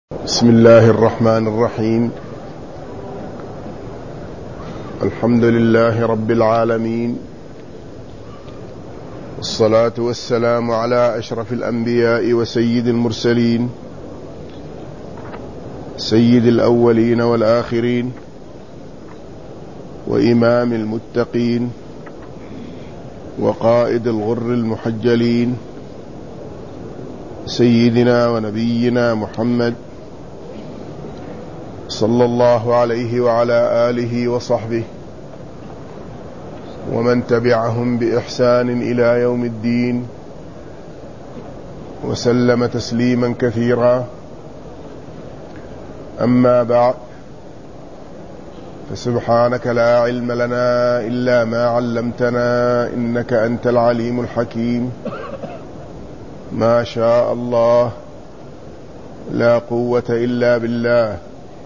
بسم الله الرحمن الرحيم. الحمد لله رب العالمين، والصلاة والسلام على أشرف الأنبياء وسيد المرسلين، سيد الأولين والآخرين، وإمام المتقين، وقائد الغر المحجلين، سيدنا ونبينا محمد صلى الله عليه وعلى آله وصحبه ومن تبعهم بإحسان إلى يوم الدين، وسلم تسليما كثيرا. أما بعد، فسبحانك لا علم لنا إلا ما علمتنا، إنك أنت العليم الحكيم. ما شاء الله، لا قوة إلا بالله.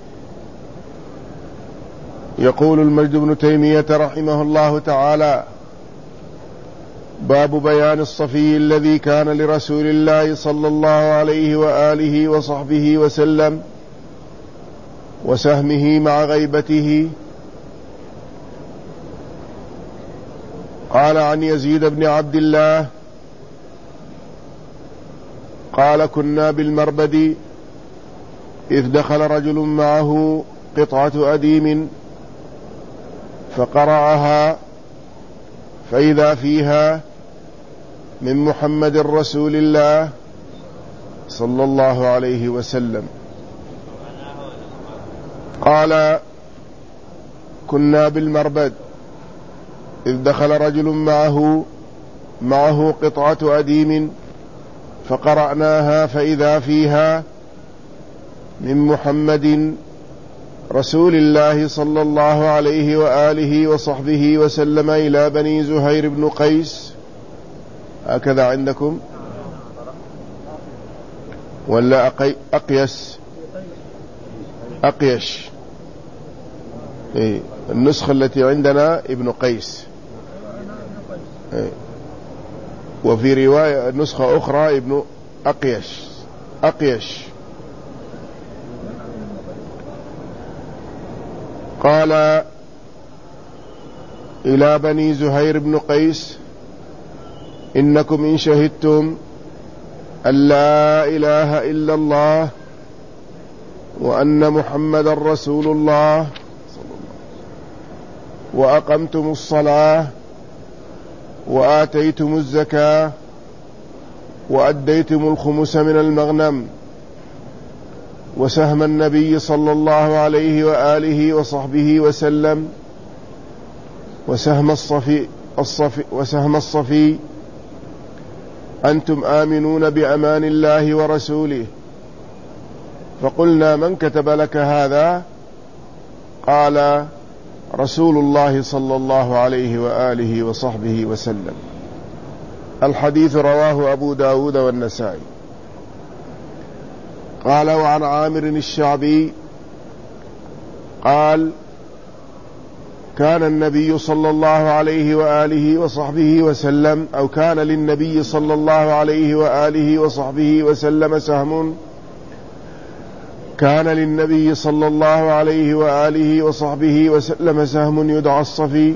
يقول المجد بن تيمية رحمه الله تعالى: باب بيان الصفي الذي كان لرسول الله صلى الله عليه وآله وصحبه وسلم، وسهمه مع غيبته. قال عن يزيد بن عبد الله قال: كنا بالمربد إذ دخل رجل معه قطعة أديم فقرأها، فإذا فيها من محمد رسول الله صلى الله عليه وسلم. قال: كنا بالمربد إذ دخل رجل معه قطعة أديم فقرأناها، فإذا فيها من محمد رسول الله صلى الله عليه وآله وصحبه وسلم إلى بني زهير بن قيس. هكذا عندكم ولا أقيش؟ النسخة التي عندنا ابن قيس، وفي رواية نسخة أخرى ابن أقيش. قال: إلى بني زهير بن قيس: إنكم إن شهدتم أن لا إله إلا الله وأن محمد رسول الله، وأقمتم الصلاة وآتيتم الزكاة وأديتم الخمس من المغنم وسهم النبي صلى الله عليه وآله وصحبه وسلم وسهم الصفي، أنتم آمنون بأمان الله ورسوله. فقلنا: من كتب لك هذا؟ قال: رسول الله صلى الله عليه وآله وصحبه وسلم. الحديث رواه أبو داود والنسائي. قال: وعن عامر الشعبي قال: كان النبي صلى الله عليه وآله وصحبه وسلم، أو كان للنبي صلى الله عليه وآله وصحبه وسلم سهم. كان للنبي صلى الله عليه وآله وصحبه وسلم سهم يدعى الصفي،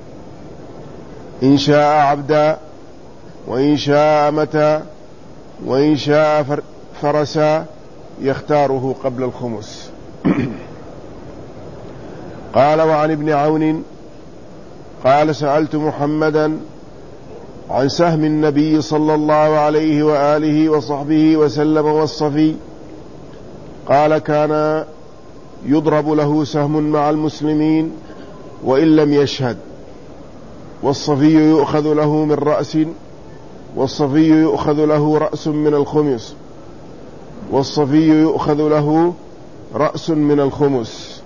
إن شاء عبدا وإن شاء أمة وإن شاء فرسا، يختاره قبل الخمس. قال: وعن ابن عون قال: سألت محمدا عن سهم النبي صلى الله عليه وآله وصحبه وسلم والصفي، قال: كان يضرب له سهم مع المسلمين وإن لم يشهد، والصفي يؤخذ له من رأس، والصفي يؤخذ له رأس من الخمس، والصفي يؤخذ له رأس من الخمس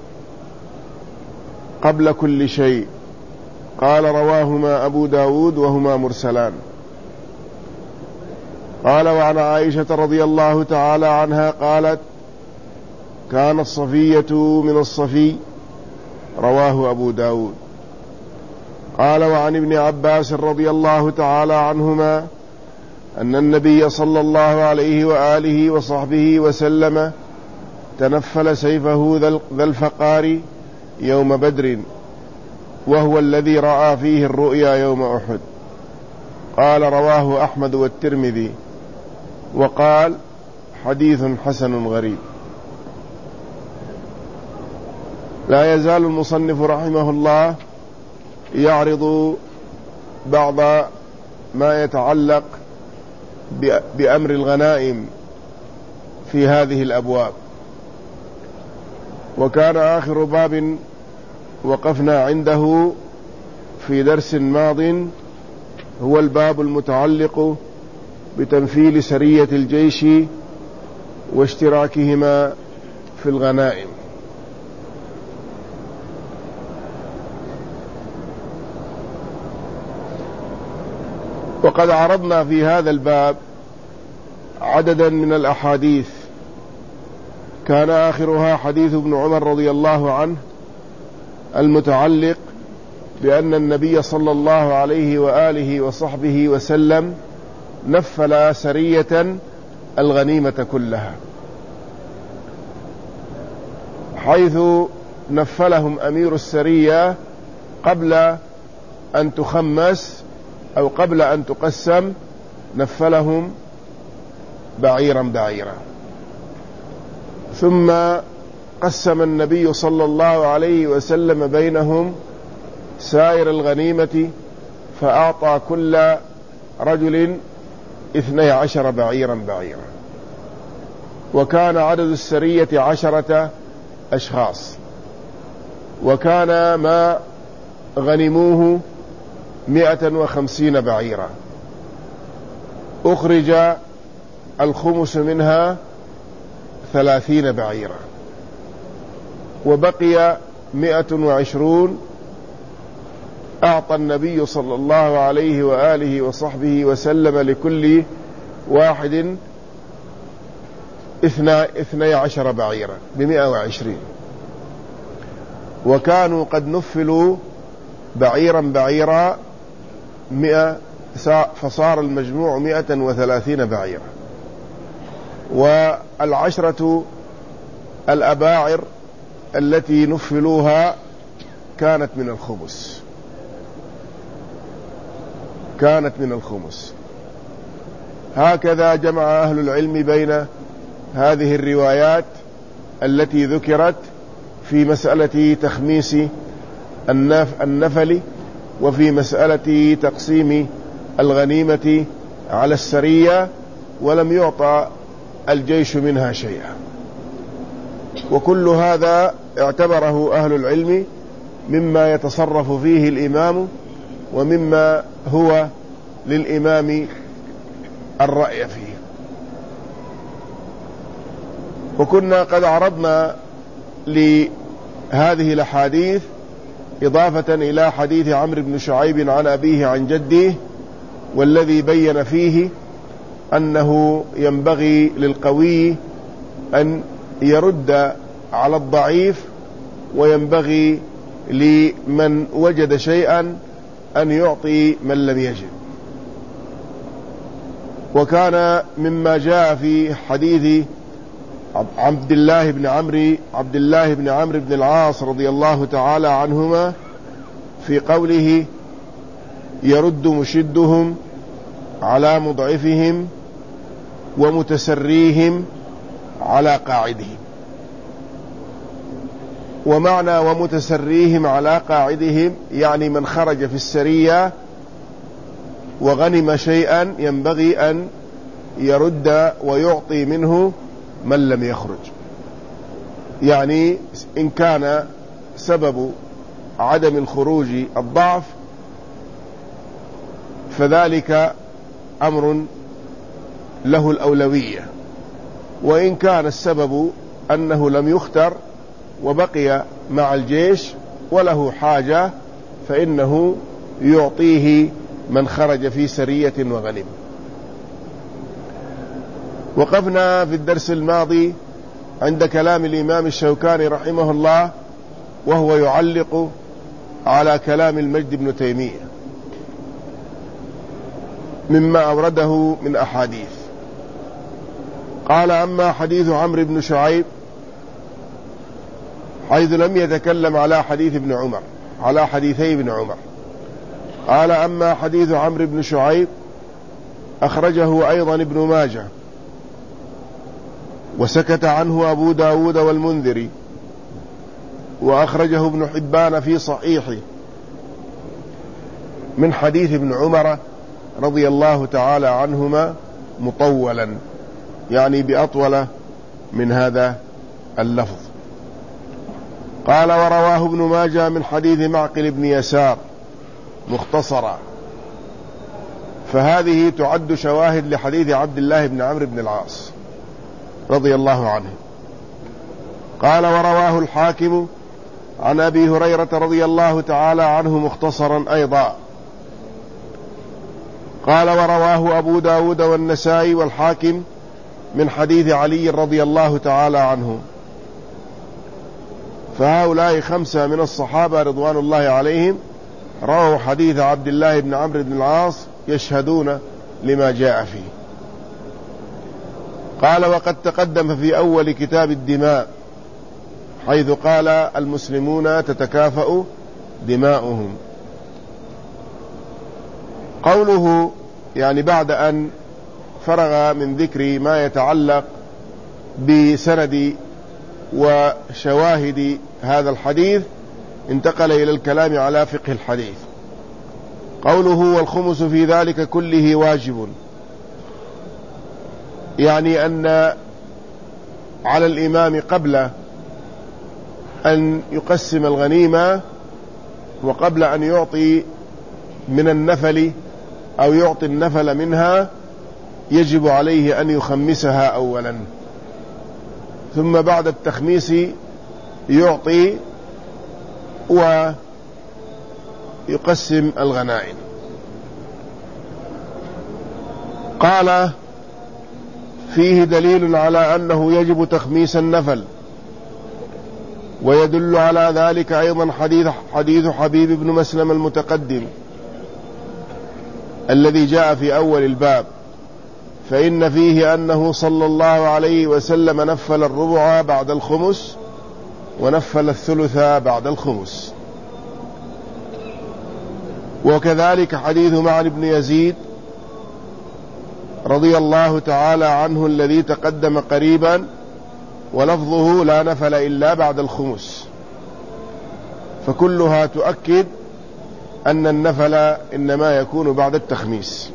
قبل كل شيء. قال: رواهما أبو داود وهما مرسلان. قال: وعن عائشة رضي الله تعالى عنها قالت: كان الصفية من الصفي، رواه أبو داود. قال: وعن ابن عباس رضي الله تعالى عنهما أن النبي صلى الله عليه وآله وصحبه وسلم تنفل سيفه ذا الفقار يوم بدر، وهو الذي رأى فيه الرؤيا يوم أحد. قال رواه أحمد والترمذي، وقال حديث حسن غريب. لا يزال المصنف رحمه الله يعرض بعض ما يتعلق بأمر الغنائم في هذه الأبواب. وكان آخر باب وقفنا عنده في درس ماض هو الباب المتعلق بتنفيل سرية الجيش واشتراكهما في الغنائم. وقد عرضنا في هذا الباب عددا من الأحاديث، كان آخرها حديث ابن عمر رضي الله عنه المتعلق بأن النبي صلى الله عليه وآله وصحبه وسلم نفل سرية الغنيمة كلها، حيث نفلهم أمير السرية قبل أن تخمس أو قبل أن تقسم، نفلهم بعيرا بعيرا، ثم قسم النبي صلى الله عليه وسلم بينهم سائر الغنيمة، فأعطى كل رجل 12 بعيرا بعيرا، وكان عدد السرية 10 أشخاص، وكان ما غنموه 150 بعيرا، أخرج الخمس منها 30 بعيرا، وبقي 120 أعطى النبي صلى الله عليه وآله وصحبه وسلم لكل واحد 12 بعيرا ب120، وكانوا قد نفلوا بعيرا بعيرا 100، فصار المجموع 130 بعيرا. والعشرة الأباعر التي نفلوها كانت من الخمس، كانت من الخمس. هكذا جمع أهل العلم بين هذه الروايات التي ذكرت في مسألة تخميس النفل، وفي مسألة تقسيم الغنيمة على السرية، ولم يعطى الجيش منها شيئا. وكل هذا اعتبره أهل العلم مما يتصرف فيه الإمام، ومما هو للإمام الرأي فيه. وكنا قد عرضنا لهذه الأحاديث إضافة إلى حديث عمرو بن شعيب عن أبيه عن جده، والذي بين فيه أنه ينبغي للقوي أن يرد على الضعيف، وينبغي لمن وجد شيئا أن يعطي من لم يجد. وكان مما جاء في حديث عبد الله بن عمرو بن العاص رضي الله تعالى عنهما في قوله يرد مشدهم على مضعفهم ومتسريهم على قاعدهم. ومعنى ومتسريهم على قاعدهم يعني من خرج في السرية وغنم شيئا ينبغي أن يرد ويعطي منه من لم يخرج. يعني إن كان سبب عدم الخروج الضعف فذلك أمر له الأولوية، وإن كان السبب أنه لم يختر وبقي مع الجيش وله حاجة فإنه يعطيه من خرج في سرية وغنم. وقفنا في الدرس الماضي عند كلام الإمام الشوكاني رحمه الله، وهو يعلق على كلام المجد بن تيمية مما أورده من أحاديث. قال: أما حديث عمرو بن شعيب حيث لم يتكلم على حديث ابن عمر، على حديثي ابن عمر. قال: أما حديث عمرو بن شعيب أخرجه أيضا ابن ماجه، وسكت عنه أبو داود والمنذري، وأخرجه ابن حبان في صحيحه من حديث ابن عمر رضي الله تعالى عنهما مطولا، يعني بأطول من هذا اللفظ. قال: ورواه ابن ماجه من حديث معقل بن يسار مختصرا، فهذه تعد شواهد لحديث عبد الله بن عمرو بن العاص رضي الله عنه. قال: ورواه الحاكم عن أبي هريرة رضي الله تعالى عنه مختصرا أيضا. قال: ورواه أبو داود والنسائي والحاكم من حديث علي رضي الله تعالى عنه. فهؤلاء 5 من الصحابة رضوان الله عليهم رووا حديث عبد الله بن عمرو بن العاص يشهدون لما جاء فيه. قال: وقد تقدم في أول كتاب الدماء حيث قال: المسلمون تتكافأ دماؤهم. قوله يعني بعد أن فرغ من ذكر ما يتعلق بسند وشواهد هذا الحديث، انتقل إلى الكلام على فقه الحديث. قوله: والخمس في ذلك كله واجب، يعني أن على الإمام قبل أن يقسم الغنيمة وقبل أن يعطي من النفل أو يعطي النفل منها يجب عليه أن يخمسها أولا، ثم بعد التخميس يعطي ويقسم الغنائم. قال: فيه دليل على أنه يجب تخميس النفل، ويدل على ذلك أيضا حديث حبيب بن مسلم المتقدم الذي جاء في أول الباب، فإن فيه أنه صلى الله عليه وسلم نفل الربع بعد الخمس ونفل الثلث بعد الخمس. وكذلك حديث معن بن يزيد رضي الله تعالى عنه الذي تقدم قريبا، ولفظه: لا نفل إلا بعد الخمس. فكلها تؤكد أن النفل إنما يكون بعد التخميس.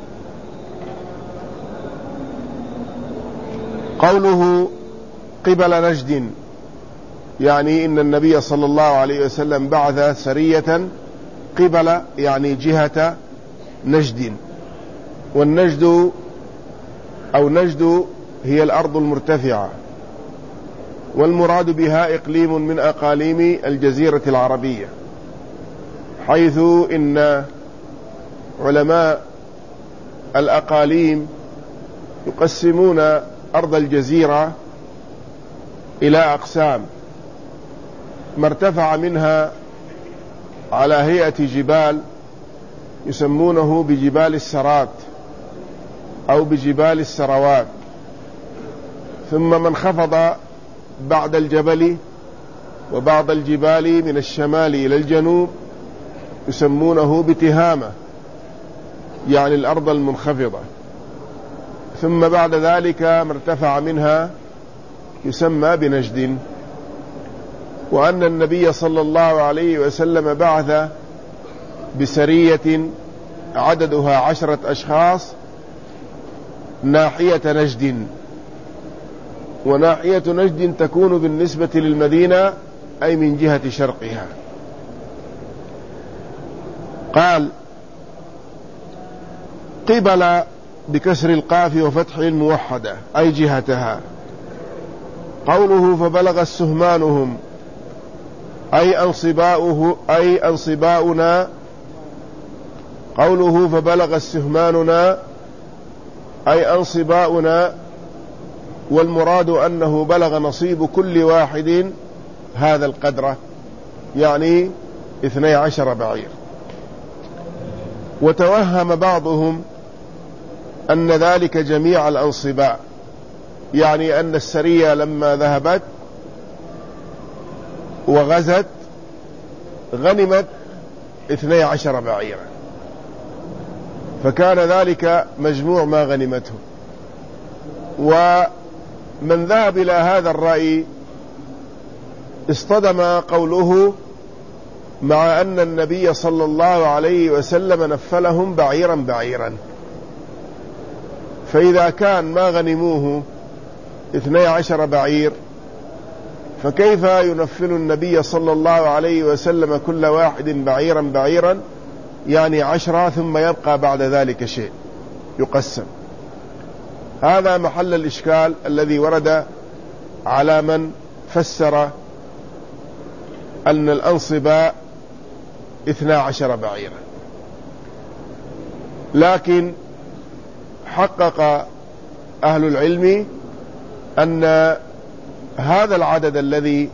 قوله: قبل نجد، يعني إن النبي صلى الله عليه وسلم بعث سرية قبل، يعني جهة نجد. والنجد أو نجد هي الأرض المرتفعة، والمراد بها إقليم من أقاليم الجزيرة العربية، حيث إن علماء الأقاليم يقسمون أرض الجزيرة إلى أقسام: ما ارتفع منها على هيئة جبال يسمونه بجبال السرات أو بجبال السروات، ثم من خفض بعد الجبل وبعض الجبال من الشمال إلى الجنوب يسمونه بتهامة، يعني الأرض المنخفضة، ثم بعد ذلك ما ارتفع منها يسمى بنجد. وأن النبي صلى الله عليه وسلم بعث بسرية عددها 10 أشخاص ناحية نجد، وناحية نجد تكون بالنسبة للمدينة أي من جهة شرقها. قال: قبل بكسر القاف وفتح الموحدة أي جهتها. قوله: فبلغ السهمانهم أي أنصباؤنا. قوله: فبلغ السهماننا أي أنصباؤنا، والمراد أنه بلغ نصيب كل واحد هذا القدر، يعني 12 بعير. وتوهم بعضهم أن ذلك جميع الأنصباء، يعني أن السرية لما ذهبت وغزت غنمت 12 بعيرا، فكان ذلك مجموع ما غنمته. ومن ذهب إلى هذا الرأي اصطدم قوله مع أن النبي صلى الله عليه وسلم نفلهم بعيرا بعيرا، فإذا كان ما غنموه 12 بعير، فكيف ينفل النبي صلى الله عليه وسلم كل واحد بعيرا بعيرا، يعني 10 ثم يبقى بعد ذلك شيء يقسم؟ هذا محل الإشكال الذي ورد على من فسر أن الأنصباء 12 بعيرا. لكن حقق أهل العلم أن هذا العدد الذي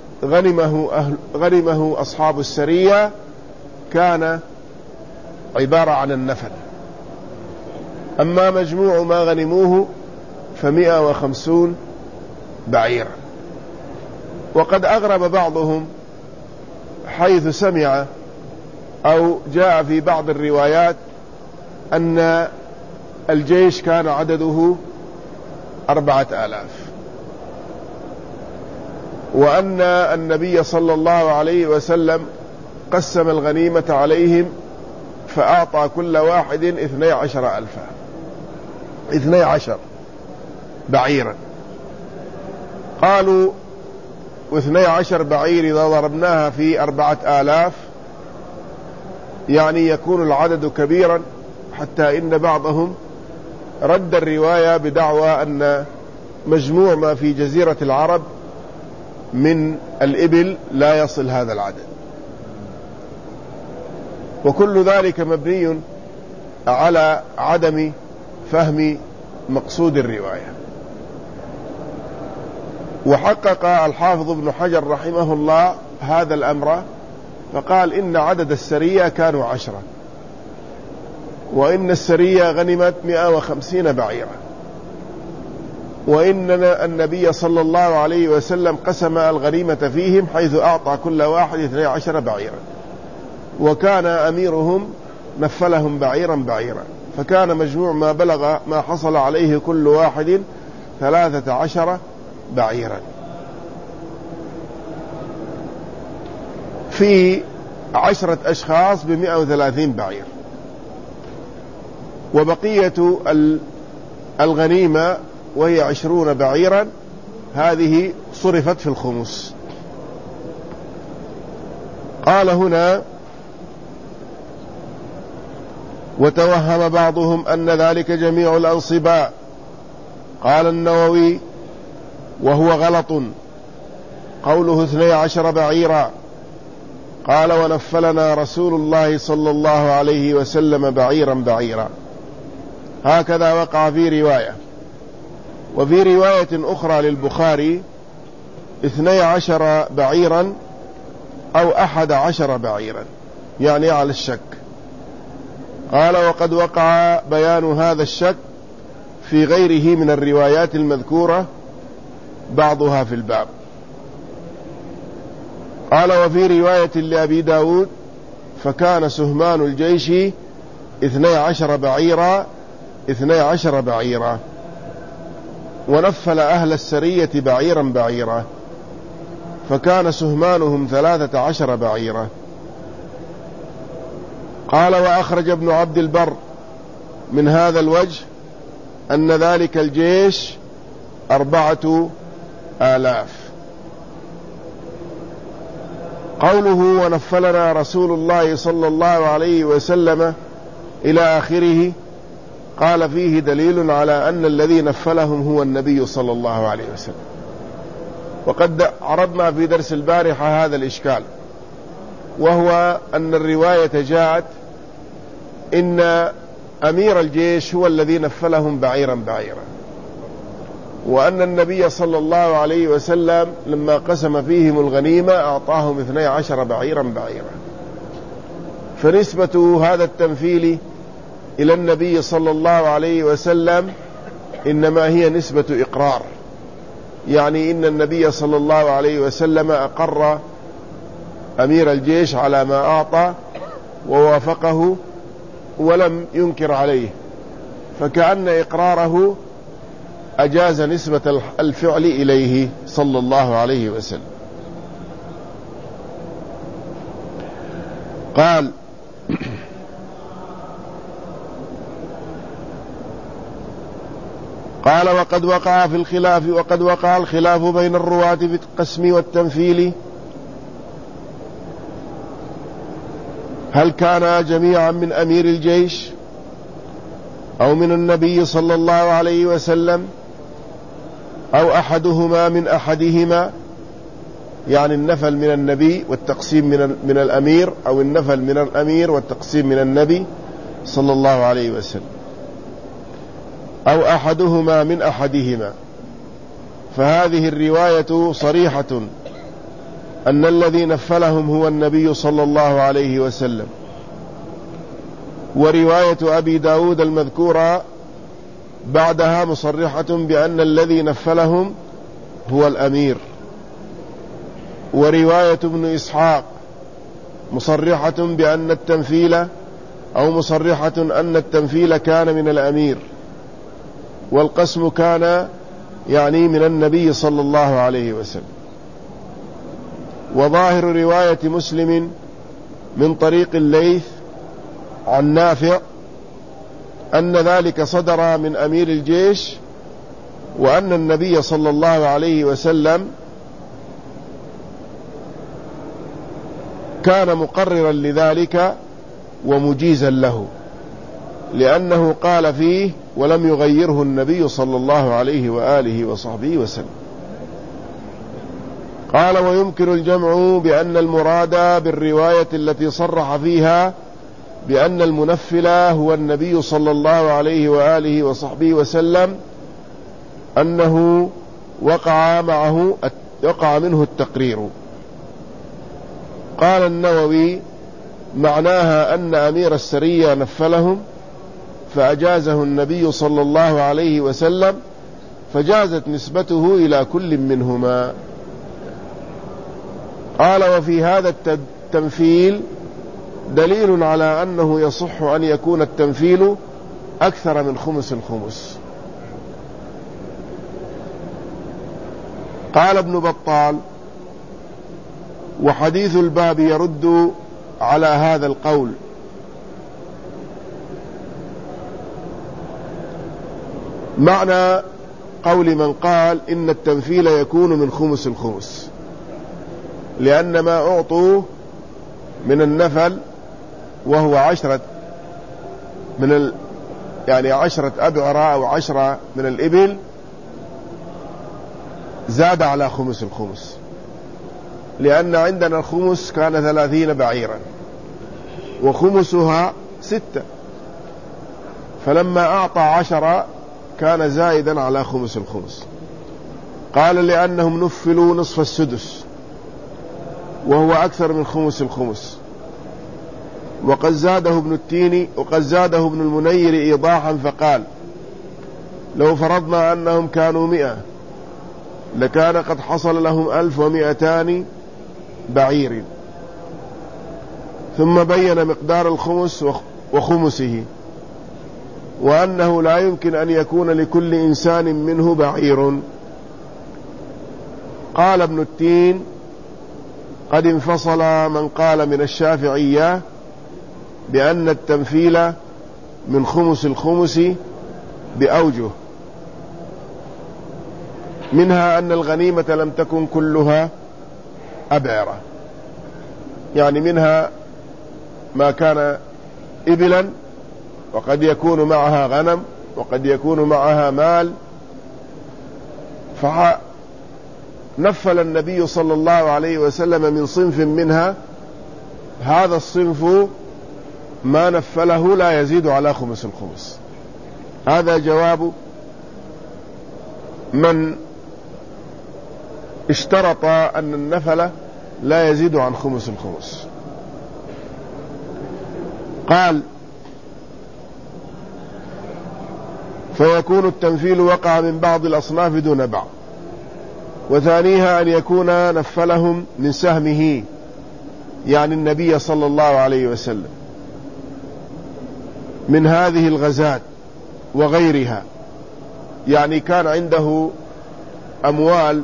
غنمه أصحاب السرية كان عبارة عن النفل، أما مجموع ما غنموه 150 بعيرا. وقد أغرب بعضهم حيث سمع أو جاء في بعض الروايات أن الجيش كان عدده 4000، وأن النبي صلى الله عليه وسلم قسم الغنيمة عليهم فأعطى كل واحد 12 بعيرا. قالوا 12 بعير إذا ضربناها في 4000 يعني يكون العدد كبيرا، حتى إن بعضهم رد الرواية بدعوى أن مجموع ما في جزيرة العرب من الإبل لا يصل هذا العدد. وكل ذلك مبني على عدم فهم مقصود الرواية. وحقق الحافظ ابن حجر رحمه الله هذا الأمر، فقال إن عدد السرية كانوا 10، وإن السرية غنمت 150 بعيرا، وإن النبي صلى الله عليه وسلم قسم الغنيمة فيهم حيث أعطى كل واحد 12 بعيرا، وكان أميرهم نفلهم بعيرا بعيرا، فكان مجموع ما بلغ ما حصل عليه كل واحد 13 بعيرا. في 10 أشخاص ب130 بعير. وبقية الغنيمة وهي 20 بعيرا هذه صرفت في الخمس. قال هنا: وتوهم بعضهم أن ذلك جميع الأنصباء. قال النووي: وهو غلط قوله 12 بعيرا. قال: ونفلنا رسول الله صلى الله عليه وسلم بعيرا بعيرا. هكذا وقع في رواية. وفي رواية أخرى للبخاري 12 بعيرا أو 11 بعيرا، يعني على الشك. قال: وقد وقع بيان هذا الشك في غيره من الروايات المذكورة، بعضها في الباب. قال: وفي رواية لأبي داود: فكان سهمان الجيش 12 بعيرا 12 بعيرا، ونفل أهل السرية بعيرا بعيرا، فكان سهمانهم 13 بعيرا. قال: وأخرج ابن عبد البر من هذا الوجه أن ذلك الجيش 4000. قوله: ونفلنا رسول الله صلى الله عليه وسلم إلى آخره، قال: فيه دليل على أن الذي نفلهم هو النبي صلى الله عليه وسلم. وقد عرضنا في درس البارحة هذا الإشكال، وهو أن الرواية جاءت إن أمير الجيش هو الذي نفلهم بعيرا بعيرا، وأن النبي صلى الله عليه وسلم لما قسم فيهم الغنيمة أعطاهم 12 بعيرا بعيرا. فنسبة هذا التنفيل إلى النبي صلى الله عليه وسلم إنما هي نسبة إقرار، يعني إن النبي صلى الله عليه وسلم أقر أمير الجيش على ما أعطى ووافقه ولم ينكر عليه، فكأن إقراره أجاز نسبة الفعل إليه صلى الله عليه وسلم. قال وقد وقع الخلاف بين الرواة في القسم والتمثيل، هل كان جميعا من أمير الجيش أو من النبي صلى الله عليه وسلم أو أحدهما من أحدهما، يعني النفل من النبي والتقسيم من الأمير، أو النفل من الأمير والتقسيم من النبي صلى الله عليه وسلم، أو أحدهما من أحدهما. فهذه الرواية صريحة أن الذي نفلهم هو النبي صلى الله عليه وسلم. ورواية أبي داود المذكورة بعدها مصرحة بأن الذي نفلهم هو الأمير. ورواية ابن إسحاق مصرحة بأن التنفيل، أو مصرحة أن التنفيل كان من الأمير، والقسم كان يعني من النبي صلى الله عليه وسلم. وظاهر رواية مسلم من طريق الليث عن نافع أن ذلك صدر من أمير الجيش، وأن النبي صلى الله عليه وسلم كان مقررا لذلك ومجيزا له، لأنه قال فيه ولم يغيره النبي صلى الله عليه وآله وصحبه وسلم. قال ويمكن الجمع بأن المراد بالرواية التي صرح فيها بأن المنفل هو النبي صلى الله عليه وآله وصحبه وسلم أنه وقع منه التقرير. قال النووي معناها أن أمير السرية نفلهم فأجازه النبي صلى الله عليه وسلم، فجازت نسبته إلى كل منهما. قال وفي هذا التمثيل دليل على أنه يصح أن يكون التمثيل أكثر من خمس الخمس. قال ابن بطال وحديث الباب يرد على هذا القول، معنى قول من قال إن التمثيل يكون من خمس الخمس، لأن ما أعطوه من النفل وهو 10 يعني 10 أبعرة أو 10 من الإبل زاد على خمس الخمس، لأن عندنا الخمس كان 30 بعيرا وخمسها 6، فلما أعطى 10 كان زائدا على خمس الخمس. قال لأنهم نفلوا نصف السدس وهو أكثر من خمس الخمس. وقد زاده ابن المنير إيضاحا فقال لو فرضنا أنهم كانوا 100 لكان قد حصل لهم 1200 بعير. ثم بين مقدار الخمس وخمسه، وأنه لا يمكن أن يكون لكل إنسان منه بعير. قال ابن التين قد انفصل من قال من الشافعية بأن التمثيل من خمس الخمس بأوجه، منها أن الغنيمة لم تكن كلها أبعرة، يعني منها ما كان إبلا وقد يكون معها غنم وقد يكون معها مال. فنفل النبي صلى الله عليه وسلم من صنف منها، هذا الصنف ما نفله لا يزيد على خمس الخمس. هذا جواب من اشترط أن النفل لا يزيد عن خمس الخمس. قال فيكون التنفيل وقع من بعض الأصناف دون بعض، وثانيها أن يكون نفلهم من سهمه، يعني النبي صلى الله عليه وسلم، من هذه الغزات وغيرها، يعني كان عنده أموال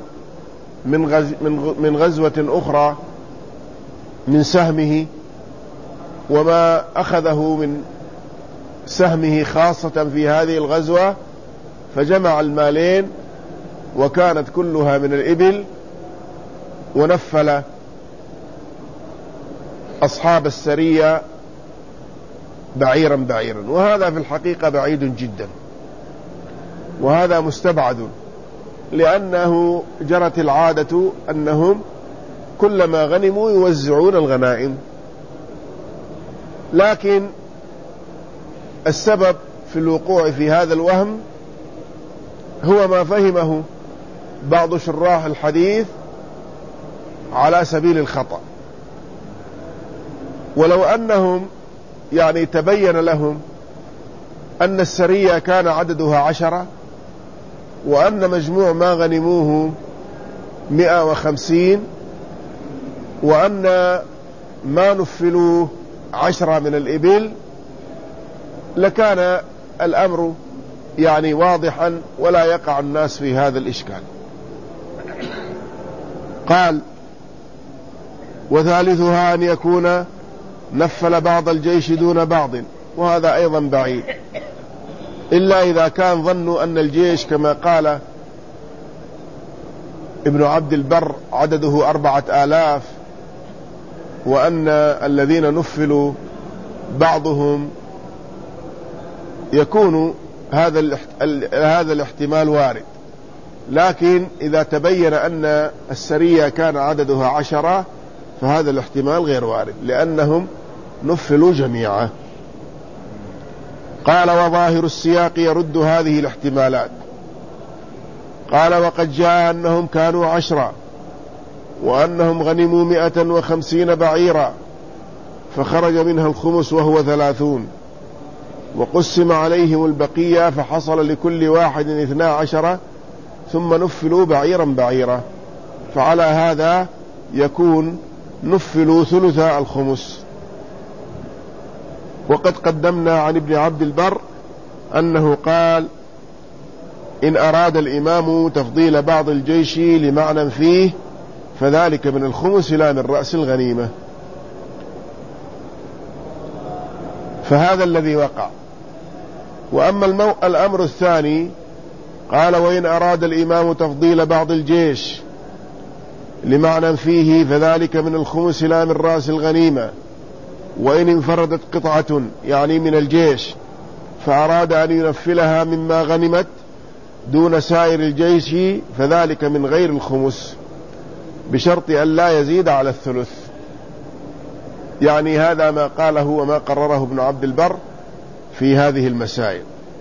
من غزوة أخرى من سهمه، وما أخذه من سهمه خاصة في هذه الغزوة، فجمع المالين وكانت كلها من الإبل، ونفل أصحاب السرية بعيرا بعيرا. وهذا في الحقيقة بعيد جدا، وهذا مستبعد، لأنه جرت العادة أنهم كلما غنموا يوزعون الغنائم. لكن السبب في الوقوع في هذا الوهم هو ما فهمه بعض شراح الحديث على سبيل الخطأ. ولو أنهم يعني تبين لهم أن السرية كان عددها 10، وأن مجموع ما غنموه 150، وأن ما نفلوه 10 من الإبل، لكان الأمر يعني واضحا ولا يقع الناس في هذا الإشكال. قال: وثالثها أن يكون نفل بعض الجيش دون بعض، وهذا أيضا بعيد، إلا إذا كان ظنوا أن الجيش كما قال ابن عبد البر عدده 4000، وأن الذين نفلوا بعضهم يكون هذا الاحتمال وارد. لكن إذا تبين أن السرية كان عددها 10 فهذا الاحتمال غير وارد، لأنهم نفلوا جميعا. قال: وظاهر السياق يرد هذه الاحتمالات. قال: وقد جاء أنهم كانوا 10، وأنهم غنموا 150 بعيرا، فخرج منها الخمس وهو 30، وقسم عليهم البقية، فحصل لكل واحد 12، ثم نفلوا بعيرا بعيرا، فعلى هذا يكون نفلوا ثلث الخمس. وقد قدمنا عن ابن عبد البر أنه قال: إن أراد الإمام تفضيل بعض الجيش لمعنى فيه فذلك من الخمس لا من رأس الغنيمة. فهذا الذي وقع. وأما الأمر الثاني، قال: وإن أراد الإمام تفضيل بعض الجيش لمعنى فيه فذلك من الخمس لا من رأس الغنيمة. وإن انفردت قطعة يعني من الجيش فأراد أن ينفلها مما غنمت دون سائر الجيش فذلك من غير الخمس، بشرط أن لا يزيد على الثلث. يعني هذا ما قاله وما قرره ابن عبد البر في هذه المسائل.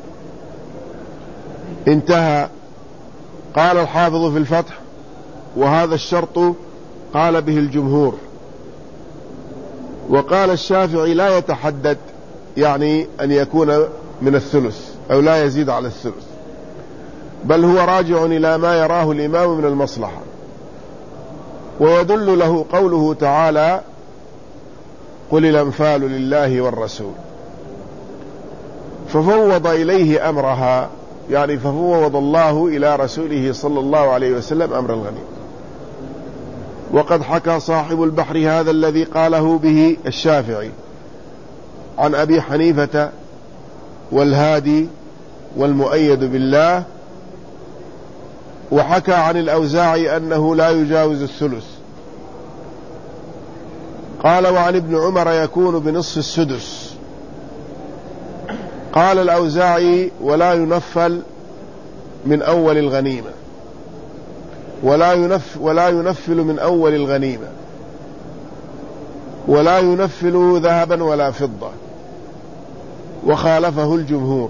انتهى. قال الحافظ في الفتح: وهذا الشرط قال به الجمهور. وقال الشافعي: لا يتحدد، يعني أن يكون من الثلث أو لا يزيد على الثلث، بل هو راجع إلى ما يراه الإمام من المصلحة. ويدل له قوله تعالى: قل الأنفال لله والرسول، ففوض إليه أمرها، يعني ففوض الله إلى رسوله صلى الله عليه وسلم أمر الغنيمة. وقد حكى صاحب البحر هذا الذي قاله به الشافعي عن أبي حنيفة والهادي والمؤيد بالله، وحكى عن الأوزاعي أنه لا يجاوز الثلث. قال: وعن ابن عمر يكون بنصف السدس. قال الأوزاعي: ولا ينفل من أول الغنيمة، ولا ينفل من أول الغنيمة، ولا ينفل ذهبا ولا فضة. وخالفه الجمهور.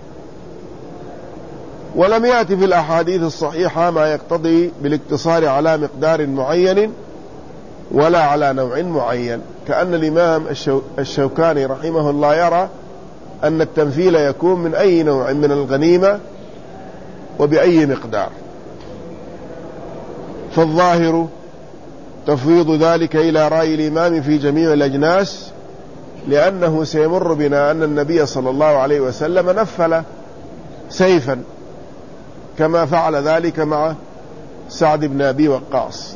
ولم يأتي في الأحاديث الصحيحة ما يقتضي بالاقتصار على مقدار معين ولا على نوع معين، كأن الإمام الشوكاني رحمه الله يرى أن التنفيل يكون من أي نوع من الغنيمة وبأي مقدار. فالظاهر تفويض ذلك إلى رأي الإمام في جميع الأجناس، لأنه سيمر بنا أن النبي صلى الله عليه وسلم نفل سيفا كما فعل ذلك مع سعد بن أبي وقاص،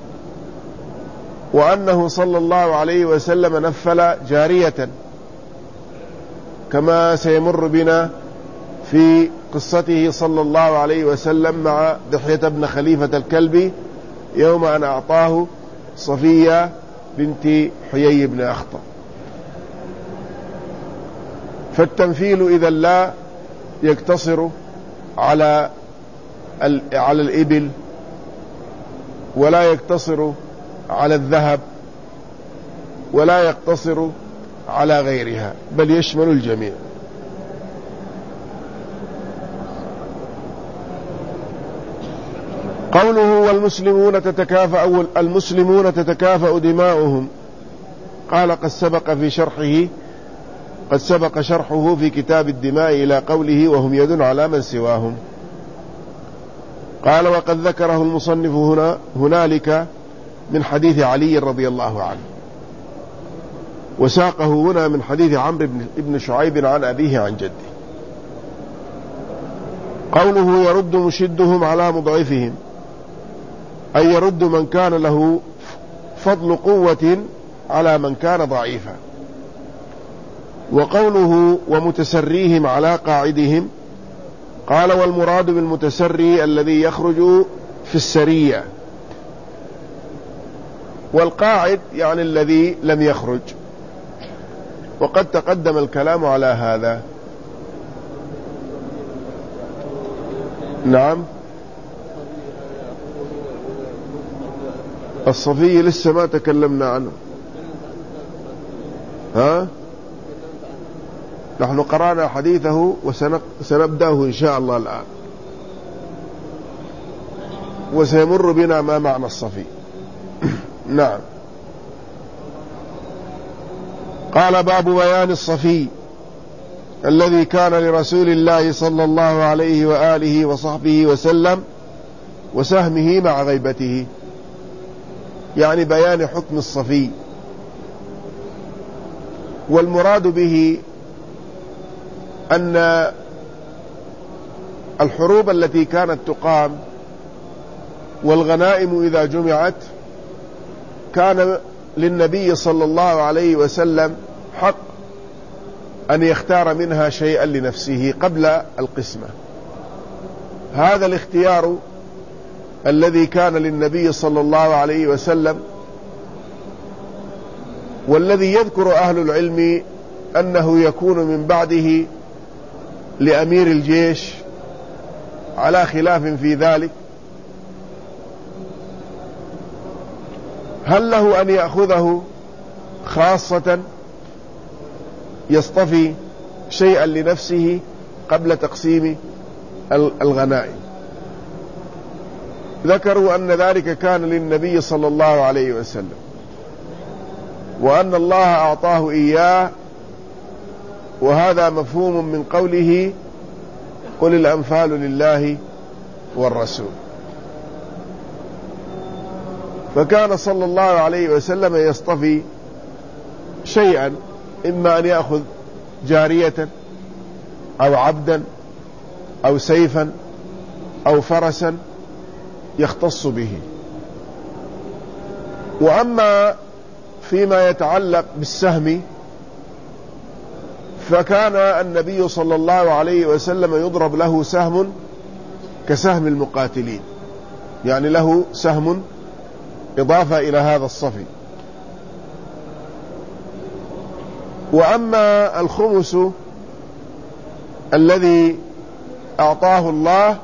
وأنه صلى الله عليه وسلم نفل جارية كما سيمر بنا في قصته صلى الله عليه وسلم مع دحية بن خليفة الكلبي يوم أن أعطاه صفية بنت حيي بن أخطب. فالتنفيل إذا لا يقتصر على الإبل، ولا يقتصر على الذهب، ولا يقتصر على غيرها، بل يشمل الجميع. قوله والمسلمون تتكافأ دماؤهم، قال قد سبق شرحه في كتاب الدماء إلى قوله وهم يد على من سواهم. قال وقد ذكره المصنف هنالك من حديث علي رضي الله عنه، وساقه هنا من حديث عمرو بن شعيب عن أبيه عن جده. قوله يرد مشدهم على مضعفهم، أي يرد من كان له فضل قوة على من كان ضعيفا. وقوله ومتسريهم على قاعدهم، قال والمراد بالمتسري الذي يخرج في السرية، والقاعد يعني الذي لم يخرج، وقد تقدم الكلام على هذا. نعم، الصفي لسه ما تكلمنا عنه. نحن قرأنا حديثه وسنبدأه إن شاء الله الآن، وسيمر بنا ما معنى الصفي. نعم. قال باب بيان الصفي الذي كان لرسول الله صلى الله عليه وآله وصحبه وسلم وسهمه مع غيبته، يعني بيان حكم الصفي. والمراد به أن الحروب التي كانت تقام والغنائم إذا جمعت كان للنبي صلى الله عليه وسلم حق أن يختار منها شيئا لنفسه قبل القسمة. هذا الاختيار الذي كان للنبي صلى الله عليه وسلم، والذي يذكر أهل العلم أنه يكون من بعده لأمير الجيش على خلاف في ذلك، هل له أن يأخذه خاصة يصطفي شيئا لنفسه قبل تقسيم الغنائم؟ ذكروا أن ذلك كان للنبي صلى الله عليه وسلم، وأن الله أعطاه إياه، وهذا مفهوم من قوله قل الأنفال لله والرسول. فكان صلى الله عليه وسلم يصطفي شيئا، إما أن يأخذ جارية أو عبدا أو سيفا أو فرسا يختص به. وأما فيما يتعلق بالسهم، فكان النبي صلى الله عليه وسلم يضرب له سهم كسهم المقاتلين، يعني له سهم إضافة إلى هذا الصفي. وأما الخمس الذي أعطاه الله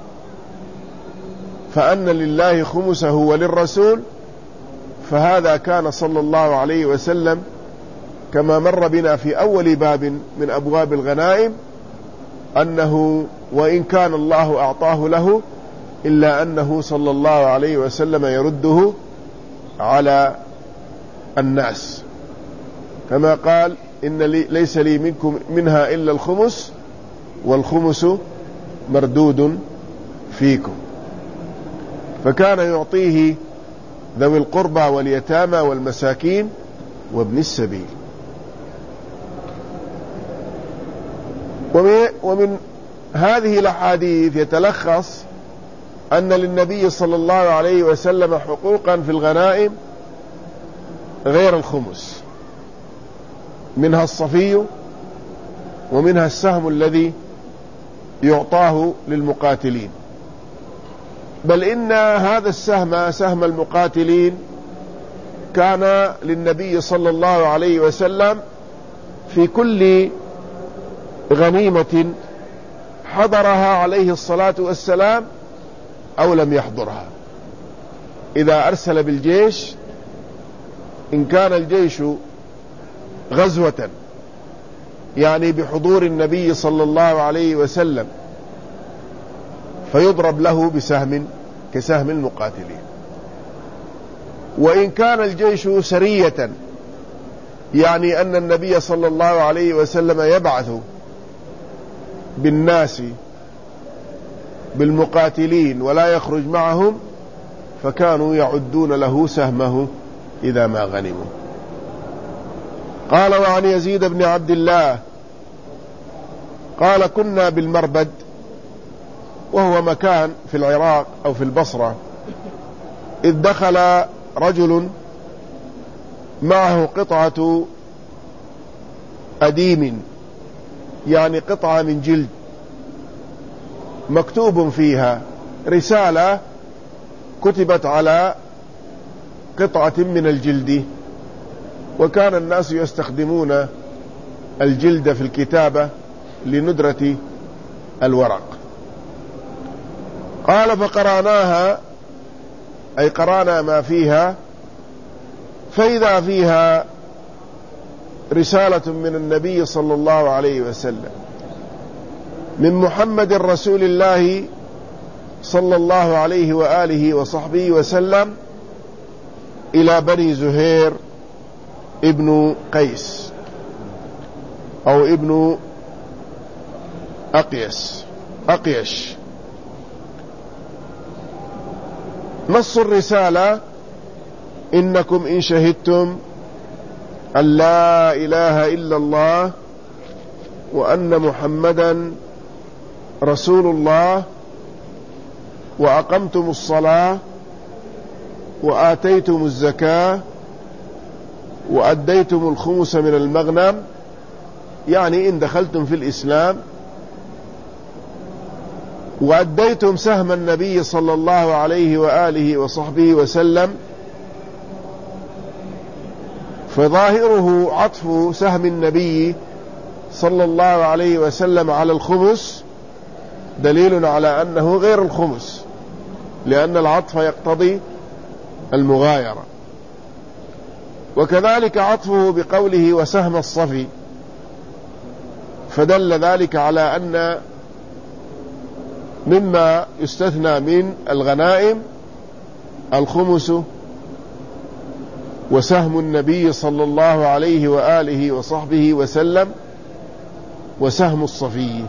فأن لله خمسه وللرسول، فهذا كان صلى الله عليه وسلم كما مر بنا في أول باب من أبواب الغنائم، أنه وإن كان الله أعطاه له إلا أنه صلى الله عليه وسلم يرده على الناس، كما قال إن ليس لي منكم منها إلا الخمس والخمس مردود فيكم. فكان يعطيه ذوي القربى واليتامى والمساكين وابن السبيل. ومن هذه الأحاديث يتلخص أن للنبي صلى الله عليه وسلم حقوقا في الغنائم غير الخمس، منها الصفي ومنها السهم الذي يعطاه للمقاتلين، بل إن هذا السهم سهم المقاتلين كان للنبي صلى الله عليه وسلم في كل غنيمة حضرها عليه الصلاة والسلام أو لم يحضرها. إذا أرسل بالجيش، إن كان الجيش غزوة يعني بحضور النبي صلى الله عليه وسلم فيضرب له بسهم كسهم المقاتلين. وإن كان الجيش سرية يعني أن النبي صلى الله عليه وسلم يبعث بالناس بالمقاتلين ولا يخرج معهم، فكانوا يعدون له سهمه إذا ما غنموا. قال: وعن يزيد بن عبد الله قال: كنا بالمربد، وهو مكان في العراق أو في البصرة، إذ دخل رجل معه قطعة أديم، يعني قطعة من جلد، مكتوب فيها رسالة كتبت على قطعة من الجلد، وكان الناس يستخدمون الجلد في الكتابة لندرة الورق. قال: فقرأناها، أي قرأنا ما فيها، فإذا فيها رسالة من النبي صلى الله عليه وسلم من محمد رسول الله صلى الله عليه وآله وصحبه وسلم إلى بني زهير ابن قيس أو ابن أقيش. نص الرسالة: إنكم إن شهدتم أن لا إله إلا الله وأن محمدا رسول الله وأقمتم الصلاة وآتيتم الزكاة وأديتم الخمس من المغنم، يعني إن دخلتم في الإسلام، وأديتم سهم النبي صلى الله عليه وآله وصحبه وسلم، فظاهره عطف سهم النبي صلى الله عليه وسلم على الخمس دليل على أنه غير الخمس، لأن العطف يقتضي المغايرة. وكذلك عطفه بقوله وسهم الصفي، فدل ذلك على أن مما يستثنى من الغنائم الخمس وسهم النبي صلى الله عليه وآله وصحبه وسلم وسهم الصفي،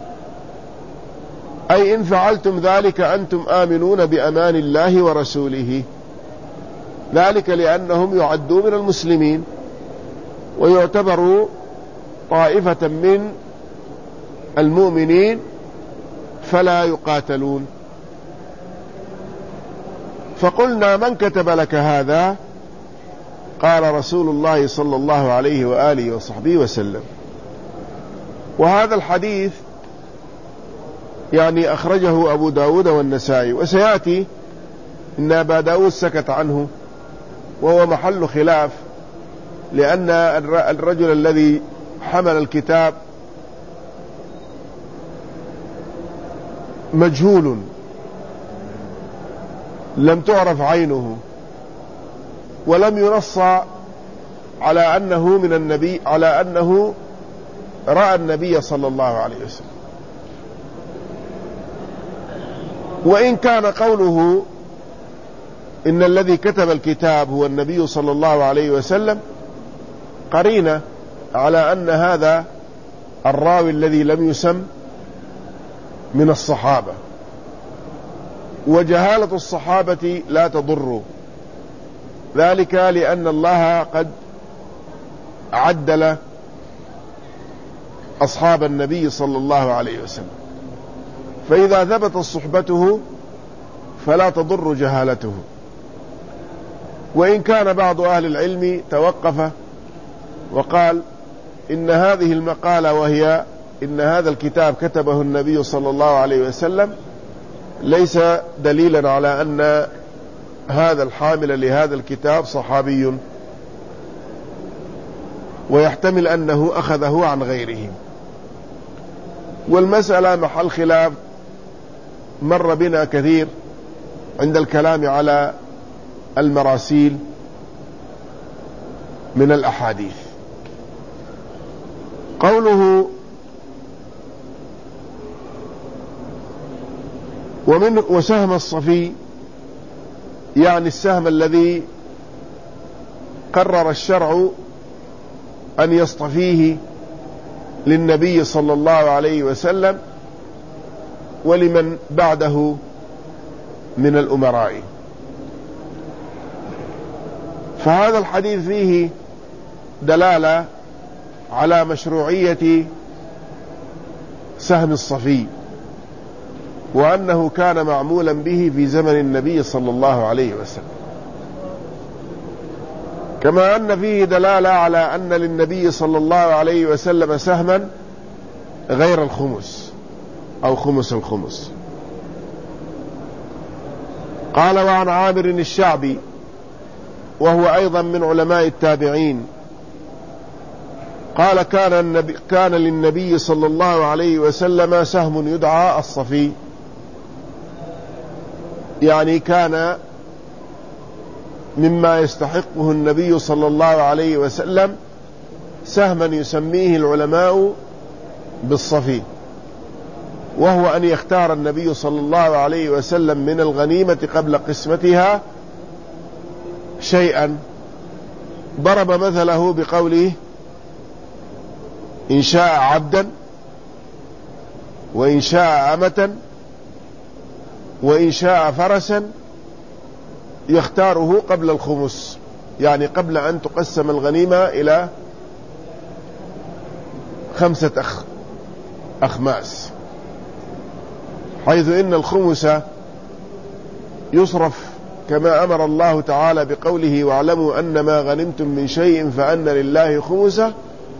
أي إن فعلتم ذلك أنتم آمنون بأمان الله ورسوله، ذلك لأنهم يعدوا من المسلمين ويعتبروا طائفة من المؤمنين فلا يقاتلون. فقلنا: من كتب لك هذا؟ قال: رسول الله صلى الله عليه وآله وصحبه وسلم. وهذا الحديث يعني أخرجه أبو داود والنسائي، وسيأتي إن أبا داود سكت عنه، وهو محل خلاف، لأن الرجل الذي حمل الكتاب مجهول لم تعرف عينه، ولم ينص على أنه من النبي، على أنه رأى النبي صلى الله عليه وسلم. وإن كان قوله إن الذي كتب الكتاب هو النبي صلى الله عليه وسلم قرينة على أن هذا الراوي الذي لم يسم من الصحابة، وجهالة الصحابة لا تضر، ذلك لأن الله قد عدل أصحاب النبي صلى الله عليه وسلم، فإذا ثبت صحبته فلا تضر جهالته. وإن كان بعض أهل العلم توقف وقال إن هذه المقالة، وهي إن هذا الكتاب كتبه النبي صلى الله عليه وسلم، ليس دليلا على أن هذا الحامل لهذا الكتاب صحابي، ويحتمل أنه أخذه عن غيره. والمسألة محل خلاف مر بنا كثير عند الكلام على المراسيل من الأحاديث. قوله وسهم الصفي، يعني السهم الذي قرر الشرع أن يصطفيه للنبي صلى الله عليه وسلم ولمن بعده من الأمراء. فهذا الحديث فيه دلالة على مشروعية سهم الصفي، وأنه كان معمولا به في زمن النبي صلى الله عليه وسلم، كما أن فيه دلالة على أن للنبي صلى الله عليه وسلم سهما غير الخمس أو خمس الخمس. قال وعن عامر الشعبي وهو أيضا من علماء التابعين قال كان للنبي صلى الله عليه وسلم سهم يدعى الصفي، يعني كان مما يستحقه النبي صلى الله عليه وسلم سهما يسميه العلماء بالصفي، وهو أن يختار النبي صلى الله عليه وسلم من الغنيمة قبل قسمتها شيئا. ضرب مثله بقوله إن شاء عبدا، وإن شاء أمة، وإن شاء فرسا، يختاره قبل الخمس، يعني قبل أن تقسم الغنيمة إلى 5 أخماس، حيث إن الخمس يصرف كما أمر الله تعالى بقوله واعلموا أن ما غنمتم من شيء فأن لله خمسه،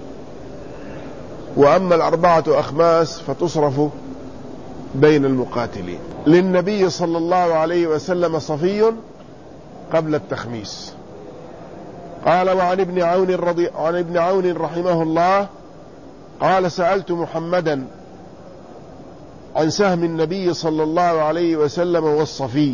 وأما 4 أخماس فتصرف بين المقاتلين. للنبي صلى الله عليه وسلم صفي قبل التخميس. قال وعن ابن عون رحمه الله قال سألت محمدا عن سهم النبي صلى الله عليه وسلم والصفي،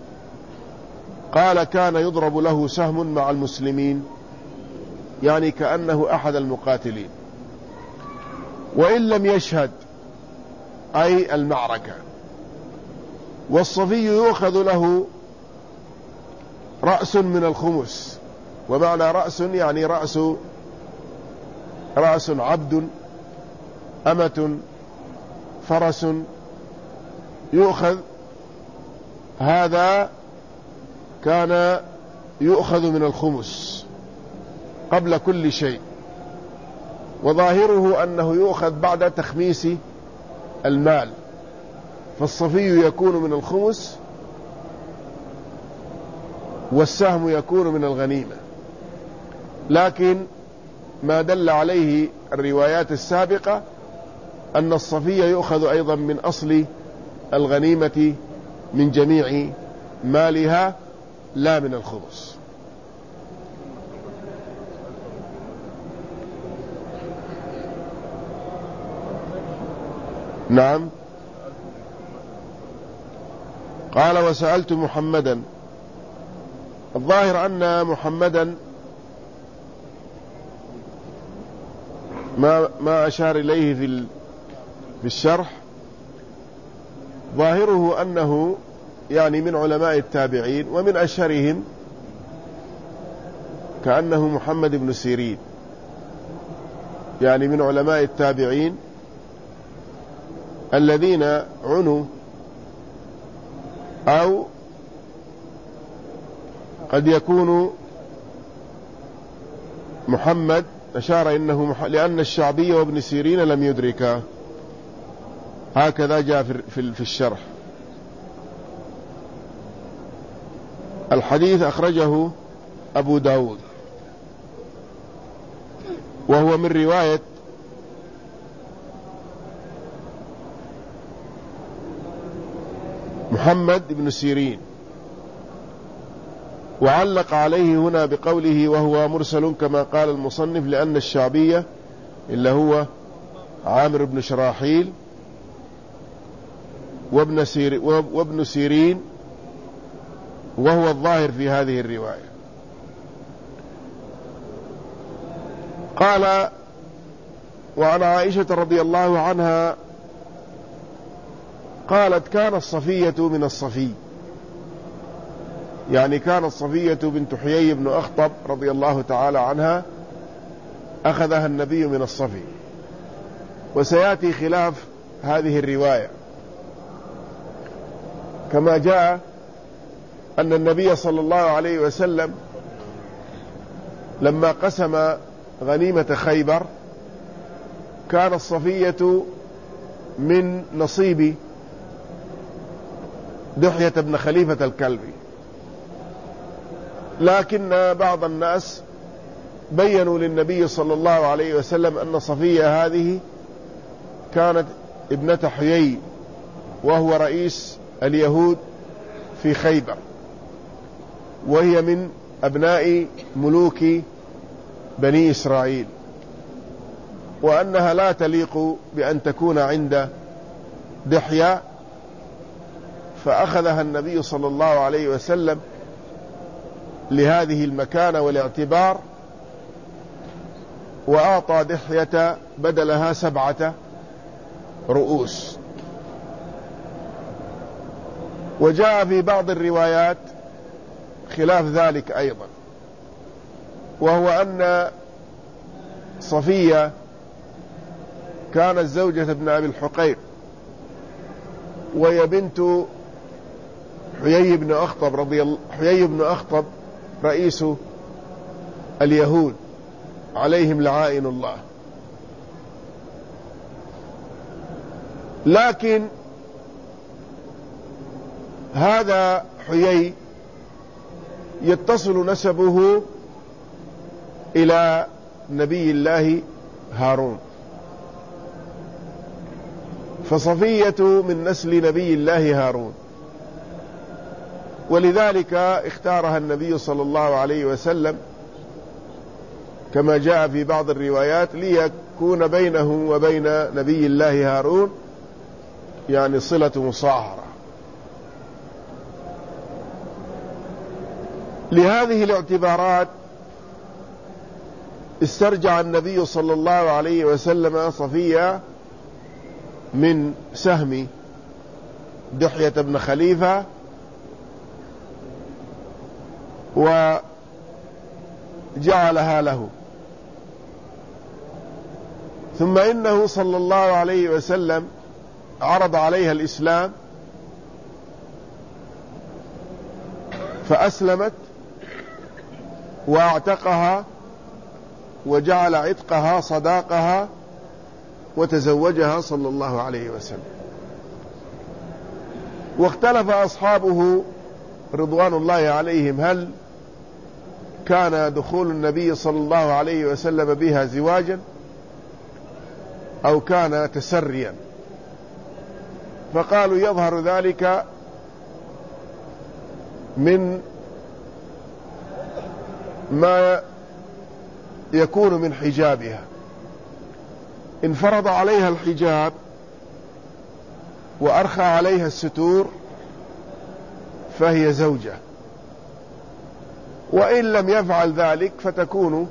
قال كان يضرب له سهم مع المسلمين، يعني كأنه أحد المقاتلين، وإن لم يشهد أي المعركة. والصفي يؤخذ له رأس من الخمس، ومعنى رأس يعني رأس عبد، أمة، فرس، يؤخذ. هذا كان يؤخذ من الخمس قبل كل شيء، وظاهره أنه يؤخذ بعد تخميس المال، فالصفي يكون من الخمس والسهم يكون من الغنيمة. لكن ما دل عليه الروايات السابقة أن الصفي يؤخذ أيضا من أصل الغنيمة من جميع مالها لا من الخمس. نعم. قال وسألت محمدا، الظاهر أن محمدا ما أشار إليه في الشرح، ظاهره أنه يعني من علماء التابعين، ومن أشهرهم كأنه محمد بن سيرين، يعني من علماء التابعين الذين عنوا أو قد يكون محمد، أشار إنه لأن الشعبي وابن سيرين لم يدركا، هكذا جاء في الشرح. الحديث أخرجه أبو داود، وهو من رواية محمد بن سيرين، وعلق عليه هنا بقوله وهو مرسل كما قال المصنف، لأن الشعبية إلا هو عامر بن شراحيل وابن سيرين، وهو الظاهر في هذه الرواية. قال وعن عائشة رضي الله عنها قالت كان الصفية من الصفي، يعني كانت صفية بنت حيي بن أخطب رضي الله تعالى عنها أخذها النبي من الصفي، وسيأتي خلاف هذه الرواية، كما جاء أن النبي صلى الله عليه وسلم لما قسم غنيمة خيبر كان الصفية من نصيب دحية بن خليفة الكلبي، لكن بعض الناس بيّنوا للنبي صلى الله عليه وسلم أن صفية هذه كانت ابنة حيي وهو رئيس اليهود في خيبر، وهي من أبناء ملوك بني إسرائيل، وأنها لا تليق بأن تكون عند دحية، فأخذها النبي صلى الله عليه وسلم لهذه المكانة والاعتبار، وأعطى دحية بدلها 7 رؤوس. وجاء في بعض الروايات خلاف ذلك أيضا، وهو أن صفية كانت زوجة ابن أبي الحقيق، وهي بنت حيي بن أخطب رئيس اليهود عليهم لعائن الله. لكن هذا حيي يتصل نسبه إلى نبي الله هارون، فصفية من نسل نبي الله هارون، ولذلك اختارها النبي صلى الله عليه وسلم كما جاء في بعض الروايات ليكون بينه وبين نبي الله هارون يعني صلة مصاهرة. لهذه الاعتبارات استرجع النبي صلى الله عليه وسلم صفية من سهم دحية بن خليفة، وجعلها له. ثم إنه صلى الله عليه وسلم عرض عليها الإسلام فأسلمت واعتقها وجعل عتقها صداقها وتزوجها صلى الله عليه وسلم. واختلف أصحابه رضوان الله عليهم هل كان دخول النبي صلى الله عليه وسلم بها زواجا أو كان تسريا، فقالوا يظهر ذلك من ما يكون من حجابها، إن فرض عليها الحجاب وأرخى عليها الستور فهي زوجة، وإن لم يفعل ذلك فتكون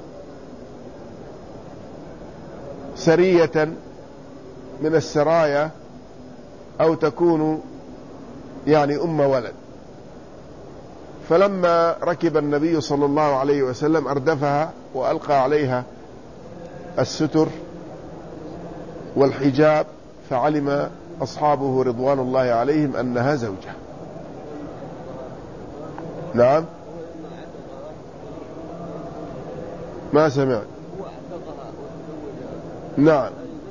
سرية من السرايا أو تكون يعني أم ولد. فلما ركب النبي صلى الله عليه وسلم أردفها وألقى عليها الستر والحجاب، فعلم أصحابه رضوان الله عليهم أنها زوجة. نعم ما سمعت. نعم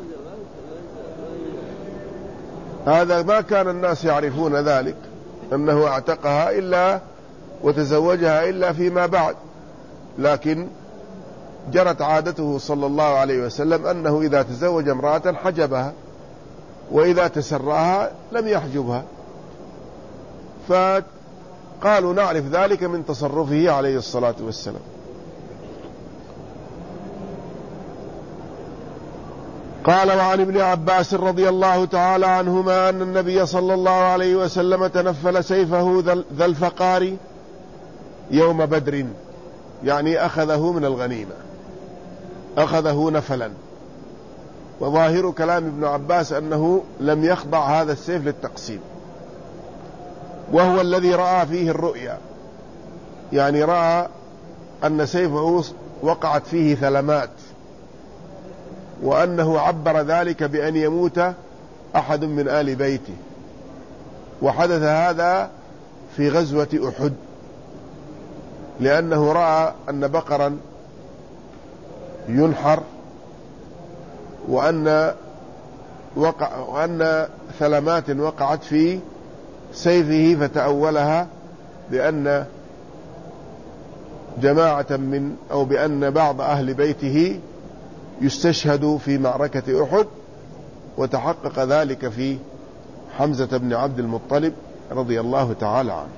هذا ما كان الناس يعرفون ذلك، أنه اعتقها إلا وتزوجها إلا فيما بعد، لكن جرت عادته صلى الله عليه وسلم أنه إذا تزوج امرأة حجبها، وإذا تسراها لم يحجبها، فقالوا نعرف ذلك من تصرفه عليه الصلاة والسلام. قال وعن ابن عباس رضي الله تعالى عنهما أن النبي صلى الله عليه وسلم تنفل سيفه ذا الفقار يوم بدر، يعني أخذه من الغنيمة، أخذه نفلا. وظاهر كلام ابن عباس أنه لم يخضع هذا السيف للتقسيم، وهو الذي رأى فيه الرؤيا، يعني رأى أن سيفه وقعت فيه ثلمات، وأنه عبر ذلك بأن يموت أحد من آل بيته. وحدث هذا في غزوة أحد، لأنه رأى أن بقرا ينحر وأن ثلمات وقعت في سيفه، فتأولها بأن جماعة أو بأن بعض أهل بيته يستشهد في معركة أحد، وتحقق ذلك في حمزة بن عبد المطلب رضي الله تعالى عنه.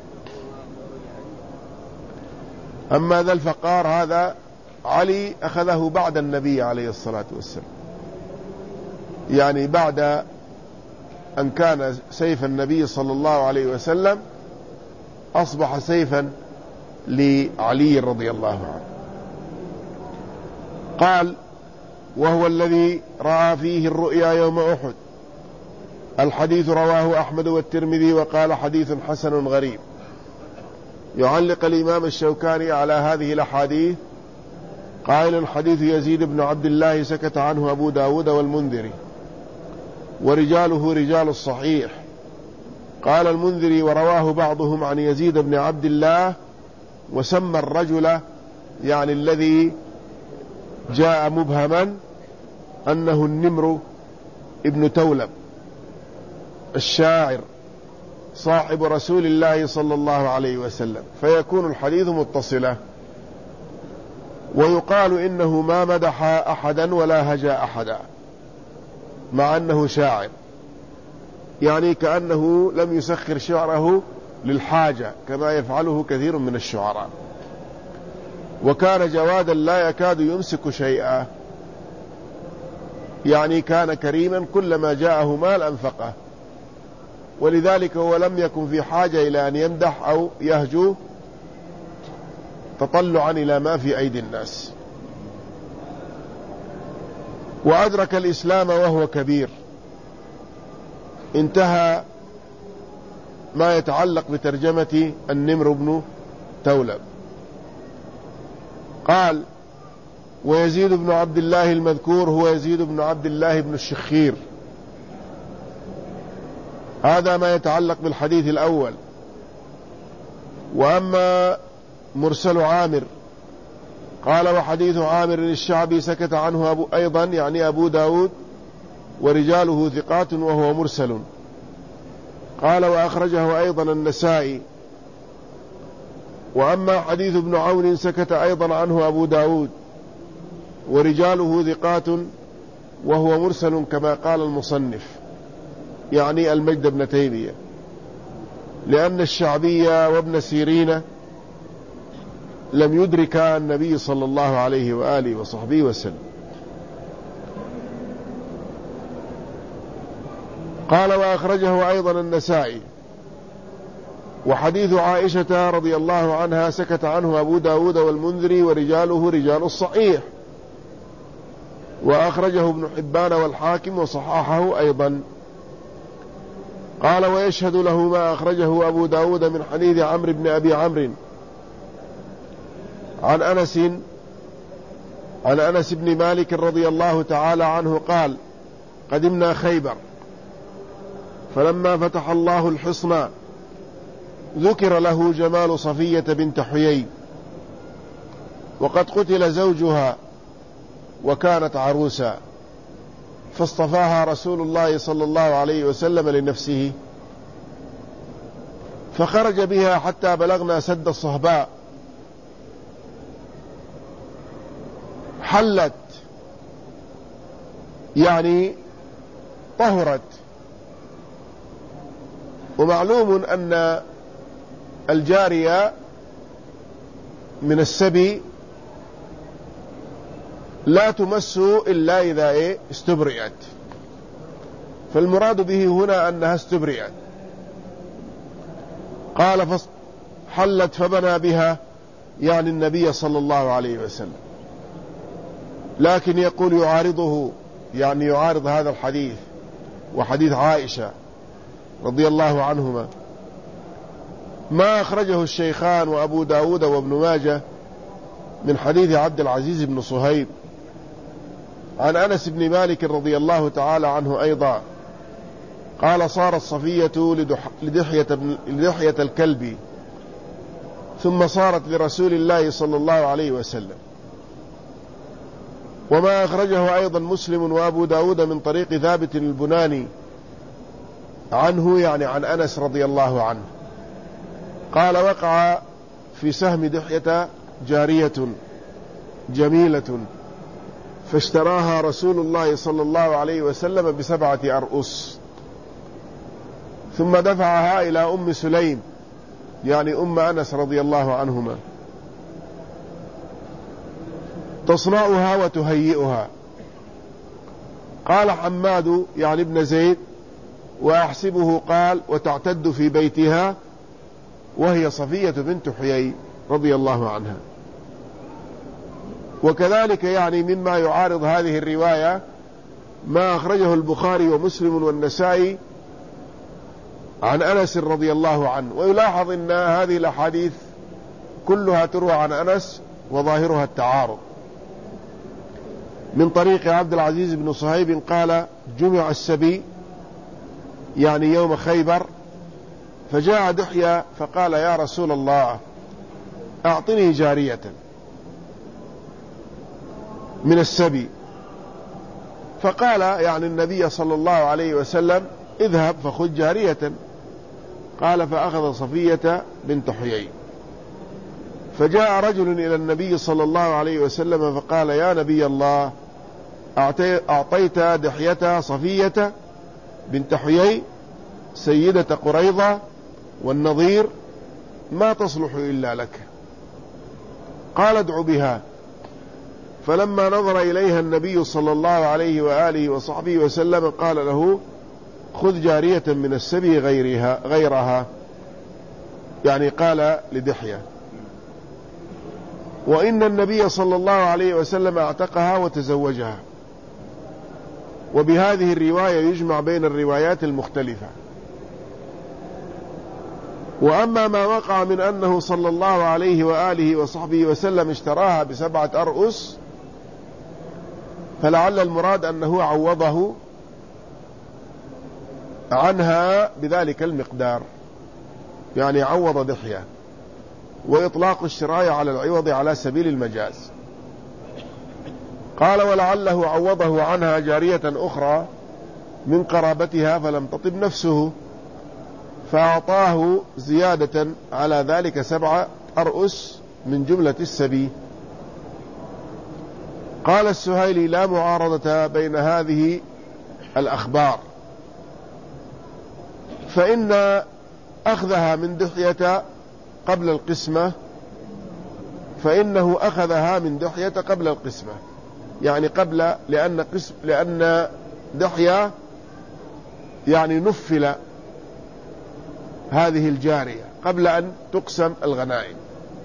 أما ذا الفقار هذا علي أخذه بعد النبي عليه الصلاة والسلام، يعني بعد أن كان سيف النبي صلى الله عليه وسلم أصبح سيفا لعلي رضي الله عنه. قال وهو الذي رأى فيه الرؤيا يوم أحد. الحديث رواه أحمد والترمذي وقال حديث حسن غريب. يعلق الإمام الشوكاني على هذه الأحاديث قائلا حديث يزيد بن عبد الله سكت عنه أبو داود والمنذري، ورجاله رجال الصحيح. قال المنذري ورواه بعضهم عن يزيد بن عبد الله، وسمى الرجل يعني الذي جاء مبهما أنه النمر ابن تولب الشاعر صاحب رسول الله صلى الله عليه وسلم، فيكون الحديث متصلا. ويقال إنه ما مدح أحدا ولا هجا أحدا، مع أنه شاعر، يعني كأنه لم يسخر شعره للحاجة كما يفعله كثير من الشعراء. وكان جوادا لا يكاد يمسك شيئا، يعني كان كريما كلما جاءه مال أنفقه، ولذلك هو لم يكن في حاجة إلى أن يمدح أو يهجو تطلعا إلى ما في أيدي الناس. وأدرك الإسلام وهو كبير. انتهى ما يتعلق بترجمة النمر بن تولب. قال ويزيد بن عبد الله المذكور هو يزيد بن عبد الله بن الشخير. هذا ما يتعلق بالحديث الأول. وأما مرسل عامر قال وحديث عامر الشعبي سكت عنه أيضا يعني أبو داود ورجاله ثقات وهو مرسل. قال وأخرجه أيضا النسائي. وأما حديث ابن عون سكت أيضا عنه أبو داود ورجاله ثقات وهو مرسل كما قال المصنف، يعني المجد بن تيمية، لأن الشعبي وابن سيرين لم يدرك النبي صلى الله عليه وآله وصحبه وسلم. قال وأخرجه أيضا النسائي. وحديث عائشة رضي الله عنها سكت عنه أبو داود والمنذري ورجاله رجال الصحيح، وأخرجه ابن حبان والحاكم وصححه أيضا. قال ويشهد له ما أخرجه أبو داود من حديث عمرو بن أبي عمرو عن أنس بن مالك رضي الله تعالى عنه قال قدمنا خيبر، فلما فتح الله الحصن ذكر له جمال صفية بنت حيي وقد قتل زوجها وكانت عروسا، فاصطفاها رسول الله صلى الله عليه وسلم لنفسه، فخرج بها حتى بلغنا سد الصهباء، حلت يعني طهرت. ومعلوم أن الجارية من السبي لا تمس إلا إذا استبرئت، فالمراد به هنا أنها استبرئت. قال حلت فبنى بها يعني النبي صلى الله عليه وسلم، لكن يقول يعارضه، يعني يعارض هذا الحديث وحديث عائشة رضي الله عنهما ما أخرجه الشيخان وأبو داود وابن ماجه من حديث عبد العزيز بن صهيب عن أنس بن مالك رضي الله تعالى عنه أيضا قال: صارت صفية لدحية الكلب، ثم صارت لرسول الله صلى الله عليه وسلم. وما أخرجه أيضا مسلم وأبو داود من طريق ثابت البناني عنه، يعني عن أنس رضي الله عنه قال: وقع في سهم دحية جارية جميلة، فاشتراها رسول الله صلى الله عليه وسلم ب7 أرؤس، ثم دفعها إلى أم سليم يعني أم أنس رضي الله عنهما تصنعها وتهيئها. قال حماد يعني ابن زيد: وأحسبه قال: وتعتد في بيتها، وهي صفية بنت حيي رضي الله عنها. وكذلك يعني مما يعارض هذه الرواية ما أخرجه البخاري ومسلم والنسائي عن أنس رضي الله عنه. ويلاحظ أن هذه الأحاديث كلها تروى عن أنس وظاهرها التعارض. من طريق عبد العزيز بن صهيب قال: جمع السبي يعني يوم خيبر، فجاء دحية فقال: يا رسول الله أعطني جارية من السبي، فقال يعني النبي صلى الله عليه وسلم: اذهب فخذ جارية. قال: فأخذ صفية بنت حيي. فجاء رجل إلى النبي صلى الله عليه وسلم فقال: يا نبي الله، أعطيت دحية صفية بنت حيي سيدة قريظة والنظير، ما تصلح إلا لك. قال: ادع بها. فلما نظر إليها النبي صلى الله عليه وآله وصحبه وسلم قال له: خذ جارية من السبي غيرها، يعني قال لدحية. وإن النبي صلى الله عليه وسلم اعتقها وتزوجها. وبهذه الرواية يجمع بين الروايات المختلفة. وأما ما وقع من أنه صلى الله عليه وآله وصحبه وسلم اشتراها ب7 أرؤس، فلعل المراد أنه عوضه عنها بذلك المقدار، يعني عوض دحية، وإطلاق الشراء على العوض على سبيل المجاز. قال: ولعله عوضه عنها جارية أخرى من قرابتها فلم تطب نفسه، فأعطاه زيادة على ذلك 7 أرؤس من جملة السبي. قال السهيلي: لا معارضة بين هذه الأخبار، فإن أخذها من دحية قبل القسمة، فإنه أخذها من دحية قبل القسمة، يعني قبل، لأن دحية يعني نفل هذه الجارية قبل أن تقسم الغنائم،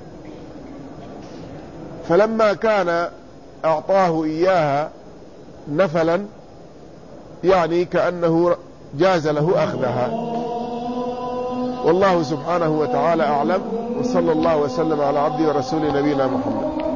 فلما كان أعطاه إياها نفلا يعني كأنه جاز له أخذها. والله سبحانه وتعالى أعلم، وصلى الله وسلم على عبده ورسوله نبينا محمد.